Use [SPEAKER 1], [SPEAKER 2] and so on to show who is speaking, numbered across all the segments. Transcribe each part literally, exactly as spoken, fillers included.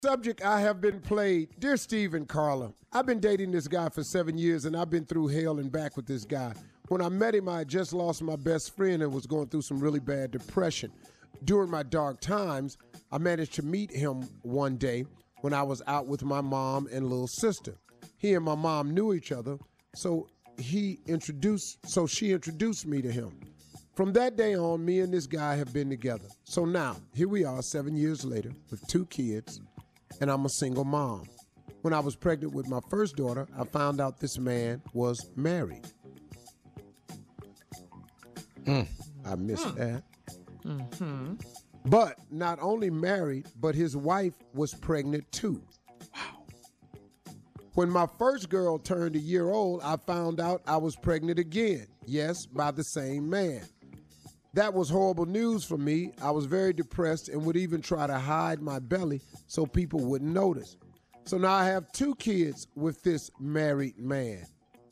[SPEAKER 1] Subject, I have been played. Dear Steve and Carla, I've been dating this guy for seven years and I've been through hell and back with this guy. When I met him, I had just lost my best friend and was going through some really bad depression. During my dark times, I managed to meet him one day when I was out with my mom and little sister. He and my mom knew each other, so he introduced, so she introduced me to him. From that day on, me and this guy have been together. So now, here we are seven years later with two kids, and I'm a single mom. When I was pregnant with my first daughter, I found out this man was married. Mm. I missed mm. that. Mm-hmm. But not only married, but his wife was pregnant too. Wow. When my first girl turned a year old, I found out I was pregnant again. Yes, by the same man. That was horrible news for me. I was very depressed and would even try to hide my belly so people wouldn't notice. So now I have two kids with this married man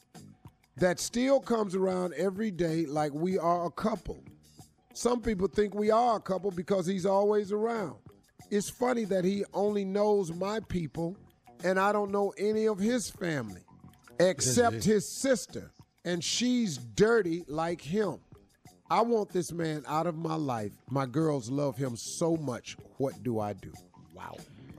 [SPEAKER 1] that still comes around every day like we are a couple. Some people think we are a couple because he's always around. It's funny that he only knows my people and I don't know any of his family except his sister, and she's dirty like him. I want this man out of my life. My girls love him so much. What do I do? Wow.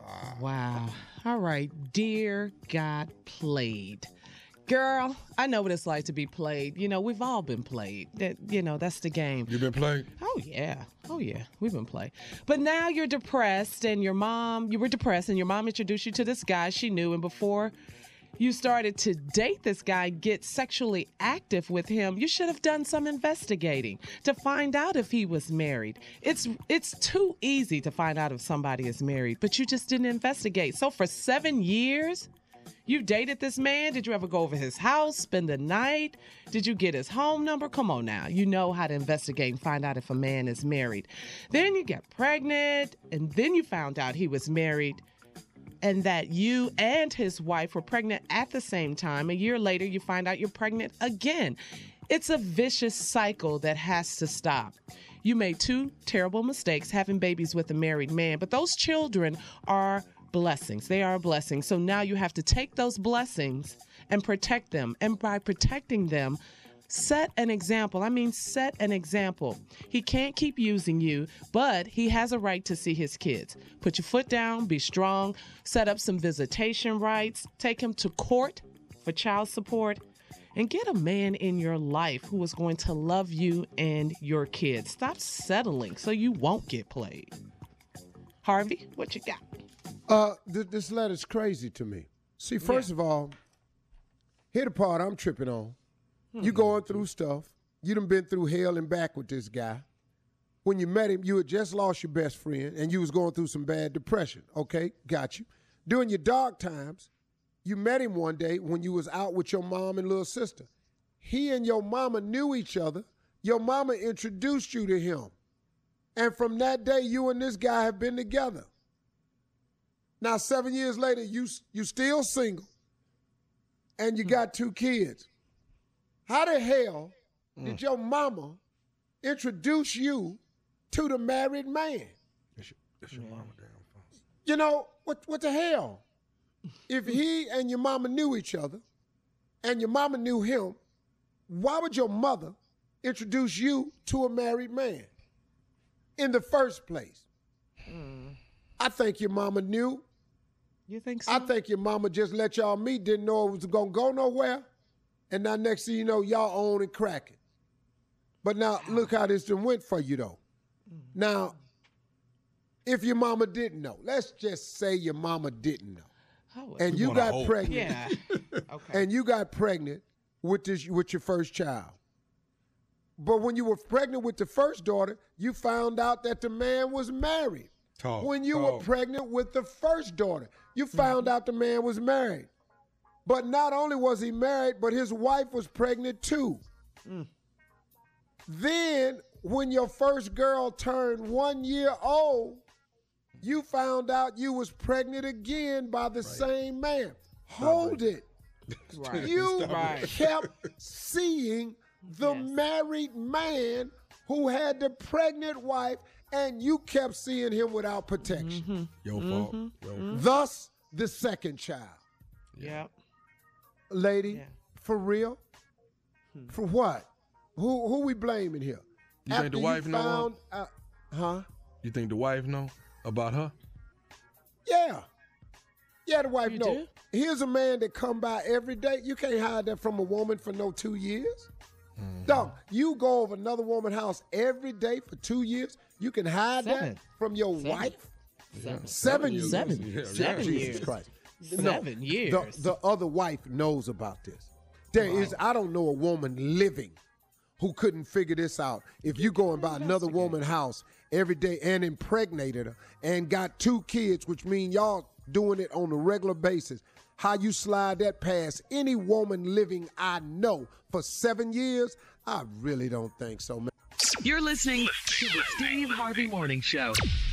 [SPEAKER 2] Wow. All right. Dear got played. Girl, I know what it's like to be played. You know, we've all been played. That, you know, that's the game.
[SPEAKER 3] You been played?
[SPEAKER 2] Oh, yeah. Oh, yeah. We've been played. But now you're depressed and your mom, you were depressed and your mom introduced you to this guy she knew. And before you started to date this guy, get sexually active with him, you should have done some investigating to find out if he was married. It's it's too easy to find out if somebody is married, but you just didn't investigate. So for seven years, you dated this man? Did you ever go over his house, spend the night? Did you get his home number? Come on now. You know how to investigate and find out if a man is married. Then you get pregnant, and then you found out he was married and that you and his wife were pregnant at the same time. A year later, you find out you're pregnant again. It's a vicious cycle that has to stop. You made two terrible mistakes having babies with a married man, but those children are blessings. They are a blessing. So now you have to take those blessings and protect them. And by protecting them, set an example. I mean, set an example. He can't keep using you, but he has a right to see his kids. Put your foot down, be strong, set up some visitation rights, take him to court for child support, and get a man in your life who is going to love you and your kids. Stop settling so you won't get played. Harvey, what you got?
[SPEAKER 1] Uh, th- this letter's crazy to me. See, first yeah. of all, here the part I'm tripping on. You going through stuff. You done been through hell and back with this guy. When you met him, you had just lost your best friend, and you was going through some bad depression. Okay, got you. During your dark times, you met him one day when you was out with your mom and little sister. He and your mama knew each other. Your mama introduced you to him. And from that day, you and this guy have been together. Now, seven years later, you you still single, and you got two kids. How the hell did mm. your mama introduce you to the married man?
[SPEAKER 3] That's your, that's your yeah. mama, damn.
[SPEAKER 1] You know, what what the hell? If he and your mama knew each other and your mama knew him, why would your mother introduce you to a married man in the first place? Mm. I think your mama knew.
[SPEAKER 2] You think so?
[SPEAKER 1] I think your mama just let y'all meet, didn't know it was going to go nowhere. And now next thing you know, y'all own and cracking. But now look how this done went for you, though. Mm-hmm. Now, if your mama didn't know, let's just say your mama didn't know, oh, and you got hope. pregnant,
[SPEAKER 2] yeah. okay.
[SPEAKER 1] and you got pregnant with this with your first child. But when you were pregnant with the first daughter, you found out that the man was married.
[SPEAKER 3] Talk,
[SPEAKER 1] when you
[SPEAKER 3] talk.
[SPEAKER 1] were pregnant with the first daughter, you found mm-hmm. out the man was married. But not only was he married, but his wife was pregnant too. Mm. Then, when your first girl turned one year old, you found out you was pregnant again by the right. same man. Stop Hold right. it. Right. You right. kept seeing the yes. married man who had the pregnant wife and you kept seeing him without protection.
[SPEAKER 2] Mm-hmm.
[SPEAKER 3] Your
[SPEAKER 2] mm-hmm.
[SPEAKER 3] fault. Your
[SPEAKER 2] Mm-hmm.
[SPEAKER 3] fault.
[SPEAKER 1] Thus, the second child.
[SPEAKER 2] Yeah.
[SPEAKER 1] Lady,
[SPEAKER 2] Yeah.
[SPEAKER 1] for real?
[SPEAKER 2] Hmm.
[SPEAKER 1] For what? Who who we blaming here?
[SPEAKER 3] You
[SPEAKER 1] After
[SPEAKER 3] think the wife know?
[SPEAKER 1] found, uh, huh?
[SPEAKER 3] You think the wife know about her?
[SPEAKER 1] Yeah. Yeah, the wife
[SPEAKER 2] You
[SPEAKER 1] know.
[SPEAKER 2] do?
[SPEAKER 1] Here's a man that come by every day. You can't hide that from a woman for no two years. Mm-hmm. Dog, you go over another woman's house every day for two years. You can hide
[SPEAKER 2] Seven.
[SPEAKER 1] that from your
[SPEAKER 2] Seven.
[SPEAKER 1] wife?
[SPEAKER 2] Seven.
[SPEAKER 1] Seven years.
[SPEAKER 2] Seven.
[SPEAKER 3] Yeah,
[SPEAKER 2] Seven
[SPEAKER 1] Jesus
[SPEAKER 2] years.
[SPEAKER 1] Christ.
[SPEAKER 2] Seven
[SPEAKER 1] No,
[SPEAKER 2] years.
[SPEAKER 1] The, the other wife knows about this. There
[SPEAKER 2] Wow.
[SPEAKER 1] is, I don't know a woman living who couldn't figure this out. If you going by another woman's house every day and impregnated her and got two kids, which mean y'all doing it on a regular basis, how you slide that past any woman living I know for seven years, I really don't think so, man.
[SPEAKER 4] You're listening to the Steve Harvey Morning Show.